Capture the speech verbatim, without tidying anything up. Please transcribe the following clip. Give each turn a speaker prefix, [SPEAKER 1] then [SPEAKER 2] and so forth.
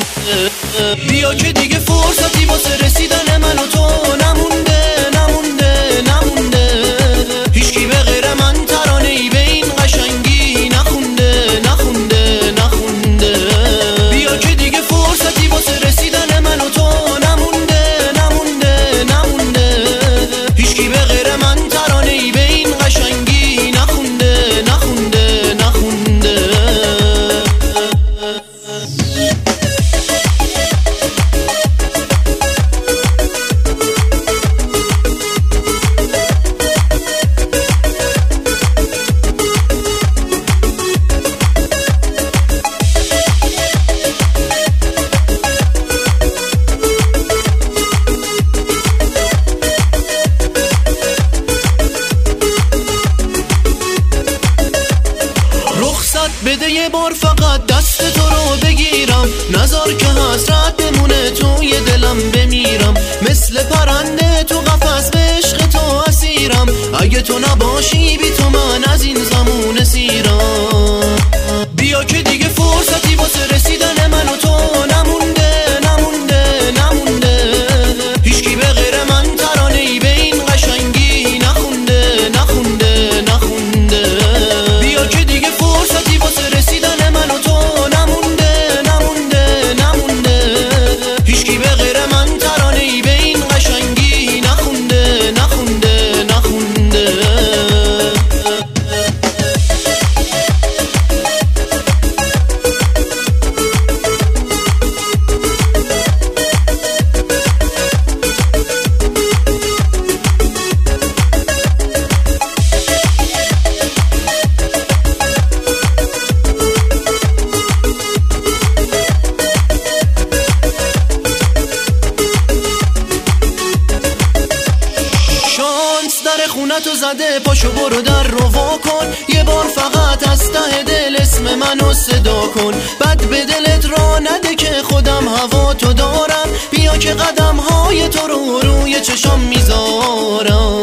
[SPEAKER 1] بیا که دیگه فرصتی واسه رسیدن من و تو نمونده نمونده نمونده. هیچکی به غیر من ترانه‌ای به این قشنگی نخونده نخونده نخونده. بیا که دیگه فرصتی واسه رسیدن من و تو نمونده نمونده نمونده. هیچکی به غیر من ترانه‌ای به این قشنگی نخونده نخونده نخونده. بده یه بار فقط دست تو رو بگیرم، نذار که حسرت بمونه توی دلم بمیرم. مثل پرنده تو قفس به عشق تو اسیرم، اگه تو نباشی بی تو من از این زمون سیرم. بیا که دیگه فرصتی واسه رسیدن من و تو نمونده نمونده نمونده. هیچکی به غیر من ترانه‌ای به این قشنگی نخونده نخونده نخونده. بیا که دیگه فرصتی واسه رسیدن من و تو نمونده نمونده نمونده. هیچکی به غیر من ترانه‌ای به این قشنگی نخونده نخونده نخونده. خونتو زده پاشو برو در رو وا کن، یه بار فقط از ته دل اسم منو صدا کن. بد به دلت را نده که خودم هوا تو دارم، بیا که قدم های تو رو روی چشام میذارم.